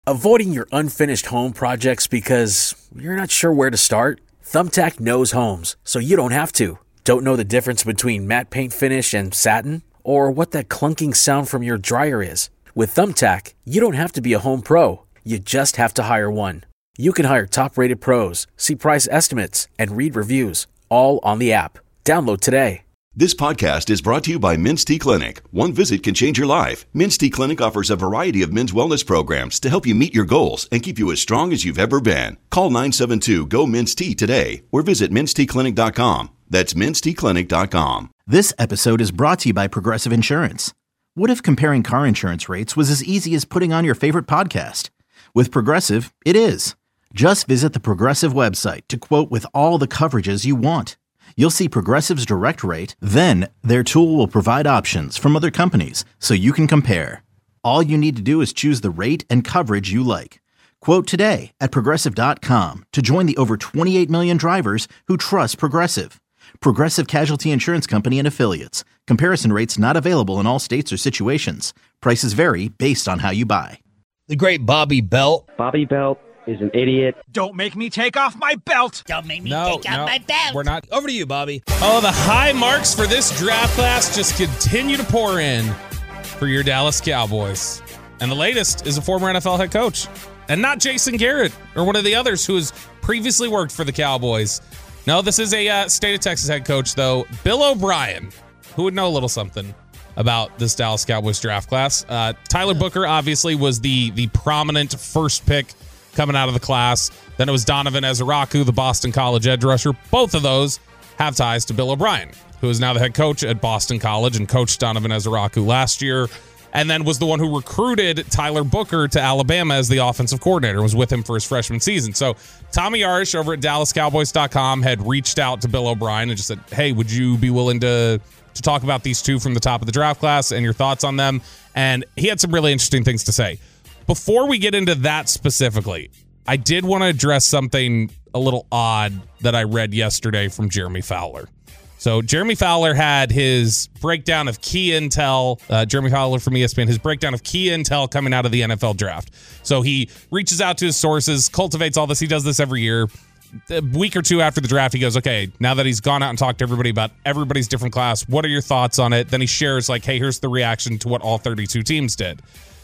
Avoiding your unfinished home projects because you're not sure where to start? Thumbtack knows homes, so you don't have to. Don't know the difference between matte paint finish and satin? Or what that clunking sound from your dryer is? With Thumbtack, you don't have to be a home pro. You just have to hire one. You can hire top-rated pros, see price estimates, and read reviews, all on the app. Download today. This podcast is brought to you by Men's T Clinic. One visit can change your life. Men's T Clinic offers a variety of men's wellness programs to help you meet your goals and keep you as strong as you've ever been. Call 972-GO-MEN'S-T today or visit menstclinic.com. That's menstclinic.com. This episode is brought to you by Progressive Insurance. What if comparing car insurance rates was as easy as putting on your favorite podcast? With Progressive, it is. Just visit the Progressive website to quote with all the coverages you want. You'll see Progressive's direct rate, then their tool will provide options from other companies so you can compare. All you need to do is choose the rate and coverage you like. Quote today at Progressive.com to join the over 28 million drivers who trust Progressive. Progressive Casualty Insurance Company and Affiliates. Comparison rates not available in all states or situations. Prices vary based on how you buy. The great Bobby Belt. Bobby Belt is an idiot. Don't make me take off my belt. Don't make me take off my belt. We're not. Over to you, Bobby. Oh, the high marks for this draft class just continue to pour in for your Dallas Cowboys. And the latest is a former NFL head coach. And not Jason Garrett or one of the others who has previously worked for the Cowboys. No, this is a state of Texas head coach, though. Bill O'Brien, who would know a little something about this Dallas Cowboys draft class. Tyler Booker, obviously, was the prominent first pick coming out of the class. Then it was Donovan Ezeraku, the Boston College edge rusher. Both of those have ties to Bill O'Brien, who is now the head coach at Boston College and coached Donovan Ezeraku last year, and then was the one who recruited Tyler Booker to Alabama as the offensive coordinator, was with him for his freshman season. So Tommy Arish over at DallasCowboys.com had reached out to Bill O'Brien and just said, hey, would you be willing to talk about these two from the top of the draft class and your thoughts on them? And he had some really interesting things to say. Before we get into that specifically, I did want to address something a little odd that I read yesterday from Jeremy Fowler. So Jeremy Fowler had his breakdown of key intel, Jeremy Fowler from ESPN, his breakdown of key intel coming out of the NFL draft. So he reaches out to his sources, cultivates all this. He does this every year. A week or two after the draft, he goes, okay, now that he's gone out and talked to everybody about everybody's different class, what are your thoughts on it? Then he shares like, hey, here's the reaction to what all 32 teams did.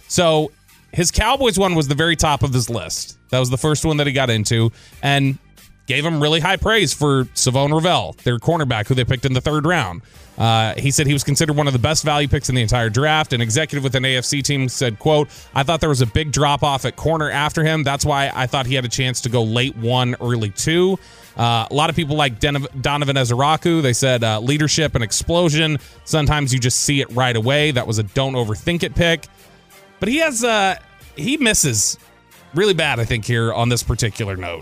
So his Cowboys one was the very top of his list. That was the first one that he got into and gave him really high praise for Savone Ravel, their cornerback, who they picked in the third round. He said he was considered one of the best value picks in the entire draft. An executive with an AFC team said, quote, I thought there was a big drop-off at corner after him. That's why I thought he had a chance to go late 1, early 2. A lot of people like Donovan Ezeraku. They said leadership and explosion. Sometimes you just see it right away. That was a don't overthink it pick. But he misses really bad, I think, here on this particular note.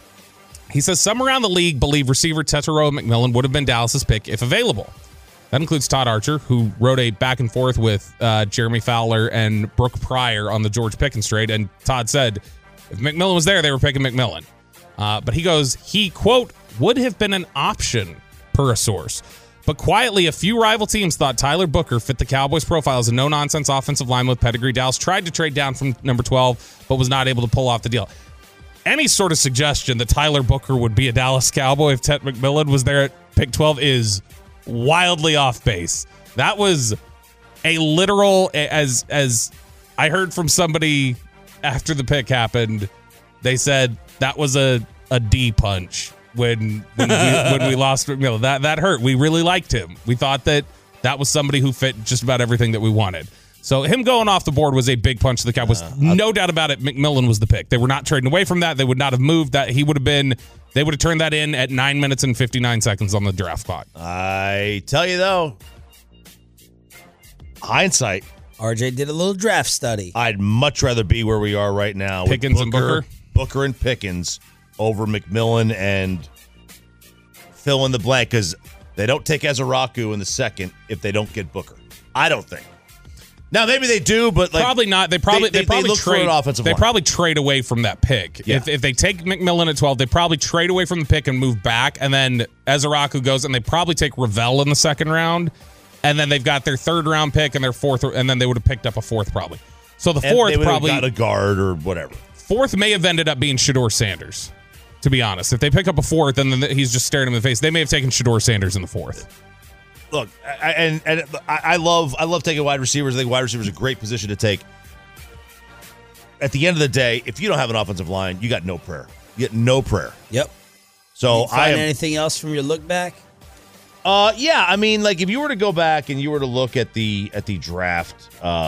He says some around the league believe receiver Tetairoa McMillan would have been Dallas's pick if available. That includes Todd Archer, who wrote a back and forth with Jeremy Fowler and Brooke Pryor on the George Pickens trade. And Todd said if McMillan was there, they were picking McMillan. But he goes, he, quote, would have been an option per a source. But quietly, a few rival teams thought Tyler Booker fit the Cowboys' profile as a no-nonsense offensive lineman with pedigree. Dallas tried to trade down from number 12, but was not able to pull off the deal. Any sort of suggestion that Tyler Booker would be a Dallas Cowboy if Ted McMillan was there at pick 12 is wildly off base. That was a literal, as I heard from somebody after the pick happened, they said that was a D punch. When we lost, that hurt. We really liked him. We thought that was somebody who fit just about everything that we wanted. So him going off the board was a big punch to the Cowboys. No doubt about it. McMillan was the pick. They were not trading away from that. They would not have moved that. They would have turned that in at 9 minutes and 59 seconds on the draft clock. I tell you though, hindsight. RJ did a little draft study. I'd much rather be where we are right now. Pickens with Booker and Pickens over McMillan and fill in the blank, because they don't take Ezeraku in the second if they don't get Booker. I don't think. Now maybe they do, but like, probably not. They probably look for an offensive line. They probably trade away from that pick. Yeah. If they take McMillan at 12, they probably trade away from the pick and move back, and then Ezeraku goes, and they probably take Ravel in the second round, and then they've got their third round pick and their fourth, and then they would have picked up a fourth probably. So the And fourth they would have probably got a guard or whatever. Fourth may have ended up being Shedeur Sanders, to be honest. If they pick up a fourth and then he's just staring him in the face, they may have taken Shedeur Sanders in the fourth. Look, I love taking wide receivers. I think wide receivers are a great position to take. At the end of the day, if you don't have an offensive line, you got no prayer. You get no prayer. Yep. So anything else from your look back? Yeah, I mean, like if you were to go back and you were to look at the draft,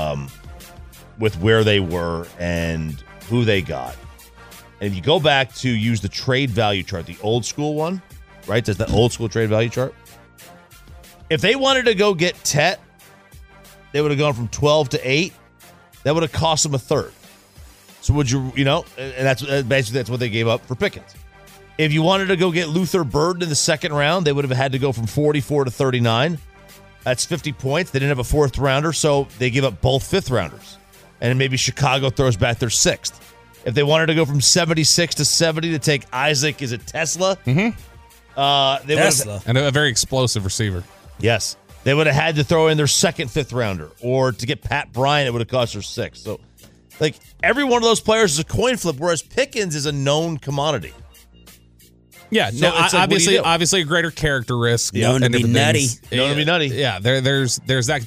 with where they were and who they got, and if you go back to use the trade value chart, the old school one, right? There's the old school trade value chart. If they wanted to go get Tet, they would have gone from 12 to 8. That would have cost them a third. So would you know, and that's basically that's what they gave up for Pickens. If you wanted to go get Luther Burden in the second round, they would have had to go from 44 to 39. That's 50 points. They didn't have a fourth rounder, so they give up both fifth rounders. And then maybe Chicago throws back their sixth. If they wanted to go from 76 to 70 to take Isaac, is it Tesla? Mm-hmm. Tesla. And a very explosive receiver. Yes. They would have had to throw in their second fifth rounder. Or to get Pat Bryant, it would have cost their sixth. So, like, every one of those players is a coin flip, whereas Pickens is a known commodity. Yeah, So no, it's like, obviously a greater character risk. Known to be nutty. Known to be nutty. Yeah, there's that.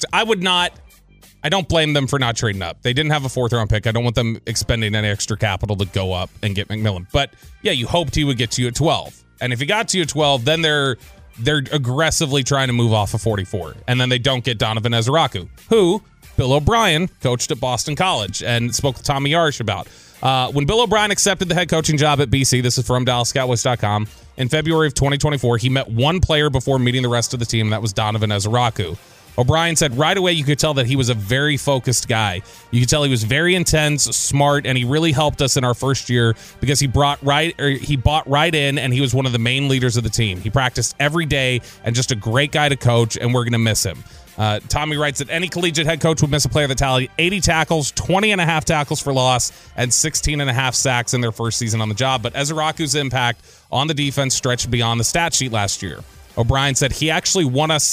I don't blame them for not trading up. They didn't have a fourth round pick. I don't want them expending any extra capital to go up and get McMillan. But yeah, you hoped he would get to you at 12. And if he got to you at 12, then they're aggressively trying to move off of 44. And then they don't get Donovan Ezeraku, who Bill O'Brien coached at Boston College and spoke with Tommy Yarsh about. When Bill O'Brien accepted the head coaching job at BC, this is from DallasCowboys.com, in February of 2024, he met one player before meeting the rest of the team, and that was Donovan Ezeraku. O'Brien said right away you could tell that he was a very focused guy. You could tell he was very intense, smart, and he really helped us in our first year because he bought right in, and he was one of the main leaders of the team. He practiced every day and just a great guy to coach, and we're going to miss him. Tommy writes that any collegiate head coach would miss a player that tallied 80 tackles, 20.5 tackles for loss, and 16.5 sacks in their first season on the job. But Ezeraku's impact on the defense stretched beyond the stat sheet last year. O'Brien said he actually won us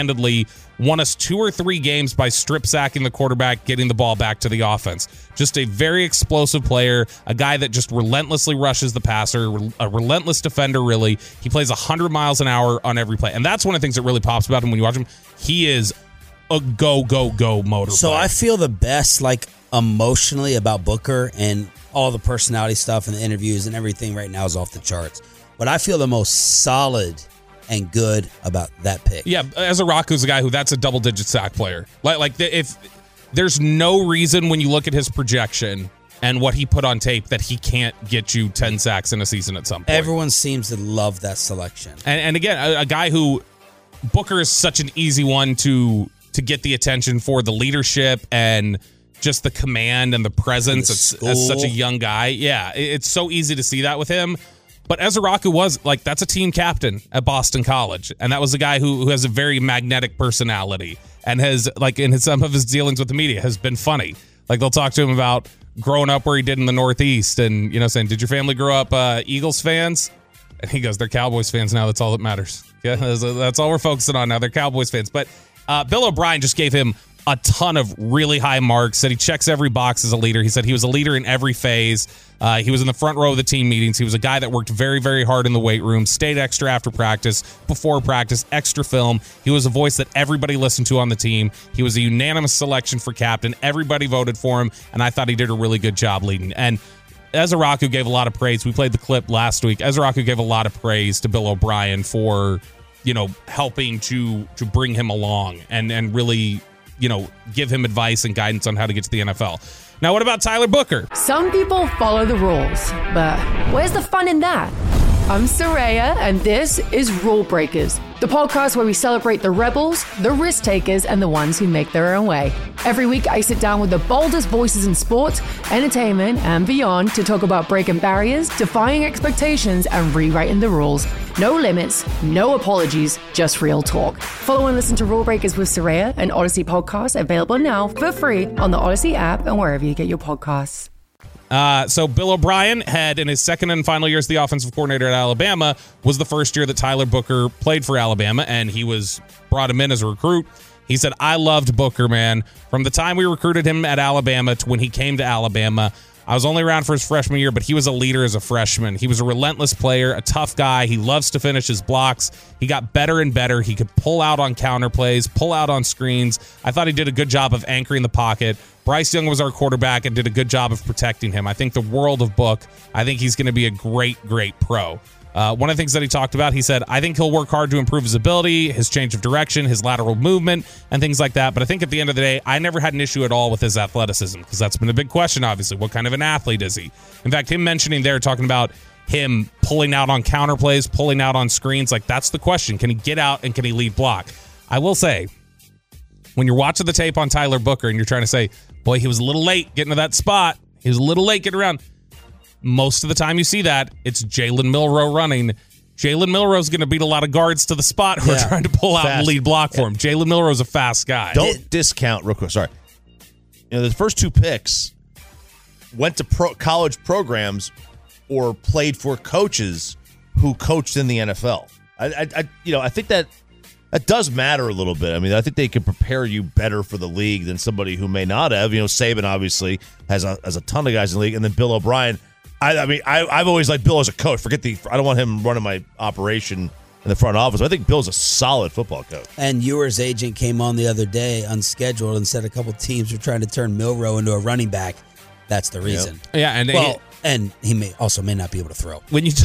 2 or 3 games by strip sacking the quarterback, getting the ball back to the offense. Just a very explosive player, a guy that just relentlessly rushes the passer, a relentless defender, really. He plays 100 miles an hour on every play. And that's one of the things that really pops about him when you watch him. He is a go motor So player. I feel the best, like, emotionally about Booker, and all the personality stuff and the interviews and everything right now is off the charts. But I feel the most solid and good about that pick. Yeah, Ezeraku's a guy that's a double-digit sack player. If there's no reason when you look at his projection and what he put on tape that he can't get you 10 sacks in a season at some point. Everyone seems to love that selection. And again, a guy who Booker is such an easy one to get the attention for the leadership and just the command and the presence as such a young guy. Yeah, it's so easy to see that with him. But Ezeraku was, that's a team captain at Boston College. And that was a guy who has a very magnetic personality and has, in some of his dealings with the media, has been funny. They'll talk to him about growing up where he did in the Northeast and, saying, did your family grow up Eagles fans? And he goes, they're Cowboys fans now. That's all that matters. Yeah, that's all we're focusing on now. They're Cowboys fans. But Bill O'Brien just gave him a ton of really high marks, said he checks every box as a leader. He said he was a leader in every phase. He was in the front row of the team meetings. He was a guy that worked very, very hard in the weight room, stayed extra after practice, before practice, extra film. He was a voice that everybody listened to on the team. He was a unanimous selection for captain. Everybody voted for him, and I thought he did a really good job leading. And Ezeraku gave a lot of praise. We played the clip last week. Ezeraku gave a lot of praise to Bill O'Brien for, helping to bring him along and really, give him advice and guidance on how to get to the NFL. Now, what about Tyler Booker? Some people follow the rules, but where's the fun in that? I'm Soraya, and this is Rule Breakers, the podcast where we celebrate the rebels, the risk takers, and the ones who make their own way. Every week, I sit down with the boldest voices in sports, entertainment, and beyond to talk about breaking barriers, defying expectations, and rewriting the rules. No limits, no apologies, just real talk. Follow and listen to Rule Breakers with Soraya, an Odyssey podcast available now for free on the Odyssey app and wherever you get your podcasts. So Bill O'Brien had, in his second and final year as the offensive coordinator at Alabama, was the first year that Tyler Booker played for Alabama, and he brought him in as a recruit. He said, I loved Booker, man. From the time we recruited him at Alabama to when he came to Alabama, I was only around for his freshman year, but he was a leader as a freshman. He was a relentless player, a tough guy. He loves to finish his blocks. He got better and better. He could pull out on counter plays, pull out on screens. I thought he did a good job of anchoring the pocket. Bryce Young was our quarterback and did a good job of protecting him. I think the world of Book. I think he's going to be a great, great pro. One of the things that he talked about, he said, I think he'll work hard to improve his ability, his change of direction, his lateral movement, and things like that. But I think at the end of the day, I never had an issue at all with his athleticism, because that's been a big question, obviously. What kind of an athlete is he? In fact, him mentioning there, talking about him pulling out on counter plays, pulling out on screens, like that's the question. Can he get out and can he lead block? I will say, when you're watching the tape on Tyler Booker and you're trying to say, boy, he was a little late getting to that spot. He was a little late getting around. Most of the time you see that, it's Jalen Milroe running. Jalen Milroe's going to beat a lot of guards to the spot who are trying to pull out and lead block for him. Jalen Milroe's a fast guy. Don't discount, real quick, sorry. The first 2 picks went to college programs or played for coaches who coached in the NFL. I think that does matter a little bit. I mean, I think they can prepare you better for the league than somebody who may not have. Saban obviously has a ton of guys in the league, and then Bill O'Brien. I've always liked Bill as a coach. I don't want him running my operation in the front office. I think Bill's a solid football coach. And Ewer's agent came on the other day unscheduled and said a couple teams were trying to turn Milroe into a running back. That's the reason. Yep. Yeah, and he may not be able to throw. When you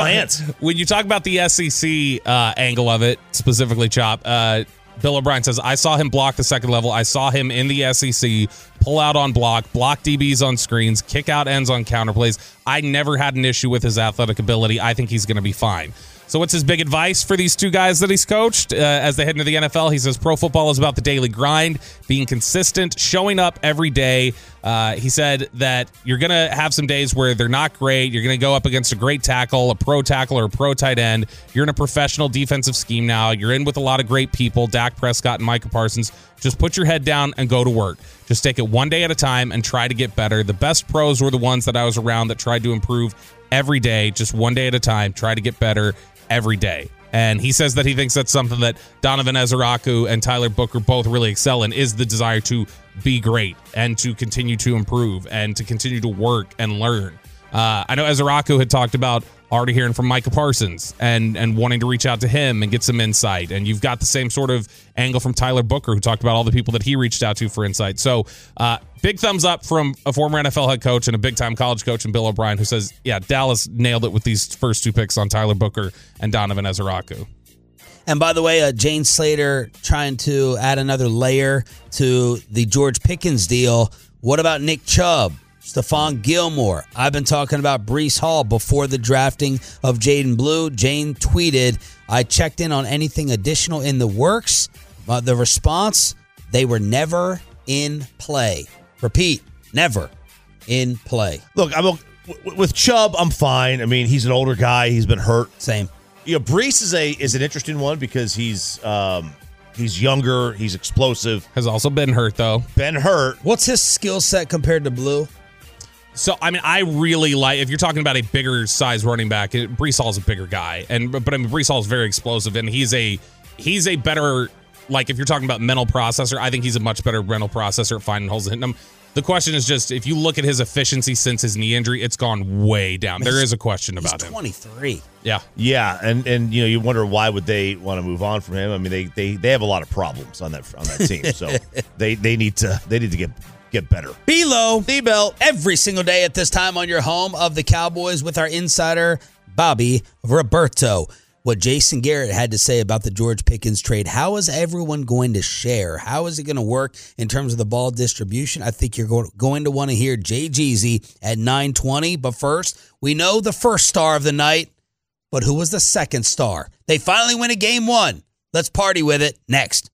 talk about the SEC angle of it, specifically, Chop, Bill O'Brien says, I saw him block the second level. I saw him in the SEC pull out on block DBs on screens, kick out ends on counter plays. I never had an issue with his athletic ability. I think he's going to be fine. So what's his big advice for these 2 guys that he's coached as they head into the NFL? He says pro football is about the daily grind, being consistent, showing up every day. He said that you're going to have some days where they're not great. You're going to go up against a great tackle, a pro tackle, or a pro tight end. You're in a professional defensive scheme now. You're in with a lot of great people, Dak Prescott and Micah Parsons. Just put your head down and go to work. Just take it one day at a time and try to get better. The best pros were the ones that I was around that tried to improve every day, just one day at a time, try to get better every day. And he says that he thinks that's something that Donovan Ezeraku and Tyler Booker both really excel in, is the desire to be great and to continue to improve and to continue to work and learn. I know Ezeraku had talked about already hearing from Micah Parsons and wanting to reach out to him and get some insight. And you've got the same sort of angle from Tyler Booker, who talked about all the people that he reached out to for insight. So big thumbs up from a former NFL head coach and a big-time college coach in Bill O'Brien, who says, yeah, Dallas nailed it with these first 2 picks on Tyler Booker and Donovan Ezeraku. And by the way, Jane Slater trying to add another layer to the George Pickens deal. What about Nick Chubb? Stephon Gilmore. I've been talking about Breece Hall before the drafting of Jaden Blue. Jane tweeted, I checked in on anything additional in the works. The response, they were never in play. Repeat, never in play. Look, with Chubb, I'm fine. I mean, he's an older guy. He's been hurt. Same. Breece is an interesting one because he's younger. He's explosive. Has also been hurt, though. What's his skill set compared to Blue? So, I mean, I really like, if you're talking about a bigger size running back, Breece Hall's a bigger guy. But I mean, Breece Hall is very explosive, and he's a better, like, if you're talking about mental processor, I think he's a much better mental processor at finding holes and hitting them. The question is just, if you look at his efficiency since his knee injury, it's gone way down. There is a question about him. He's 23. Yeah. Yeah, and you wonder why would they want to move on from him? I mean, they have a lot of problems on that team, so they need to get better. B-Lo, D-Bell, every single day at this time on your home of the Cowboys with our insider, Bobby Roberto. What Jason Garrett had to say about the George Pickens trade. How is everyone going to share? How is it going to work in terms of the ball distribution? I think you're going to want to hear Jay Jeezy at 9:20. But first, we know the first star of the night, but who was the second star? They finally win a game 1. Let's party with it next.